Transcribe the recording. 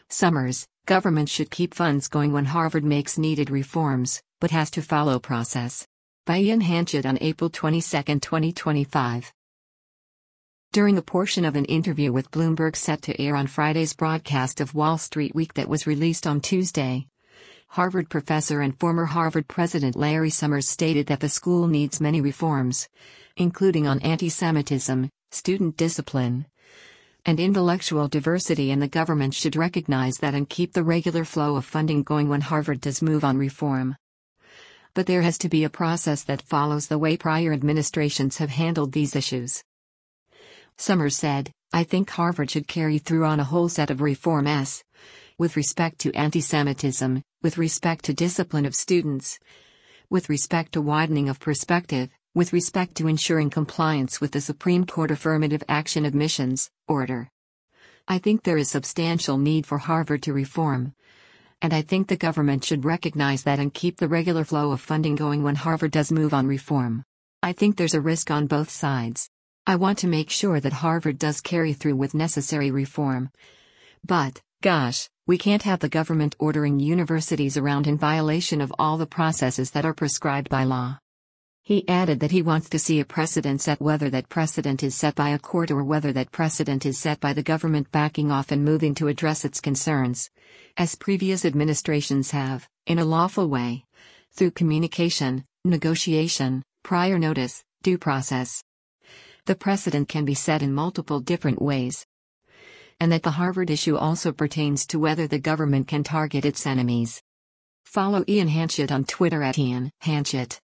Summers, government should keep funds going when Harvard makes needed reforms, but has to follow process. By Ian Hanchett on April 22, 2025. During a portion of an interview with Bloomberg set to air on Friday's broadcast of Wall Street Week that was released on Tuesday, Harvard professor and former Harvard president Larry Summers stated that the school needs many reforms, including on anti-Semitism, student discipline, and intellectual diversity, and the government should recognize that and keep the regular flow of funding going when Harvard does move on reform. But there has to be a process that follows the way prior administrations have handled these issues. Summers said, "I think Harvard should carry through on a whole set of reforms, with respect to anti-Semitism, with respect to discipline of students, with respect to widening of perspective, with respect to ensuring compliance with the Supreme Court Affirmative Action Admissions Order. I think there is substantial need for Harvard to reform. And I think the government should recognize that and keep the regular flow of funding going when Harvard does move on reform. I think there's a risk on both sides. I want to make sure that Harvard does carry through with necessary reform. But, gosh, we can't have the government ordering universities around in violation of all the processes that are prescribed by law." He added that he wants to see a precedent set, whether that precedent is set by a court or whether that precedent is set by the government backing off and moving to address its concerns, as previous administrations have, in a lawful way, through communication, negotiation, prior notice, due process. The precedent can be set in multiple different ways. And that the Harvard issue also pertains to whether the government can target its enemies. Follow Ian Hanchett on Twitter @IanHanchett.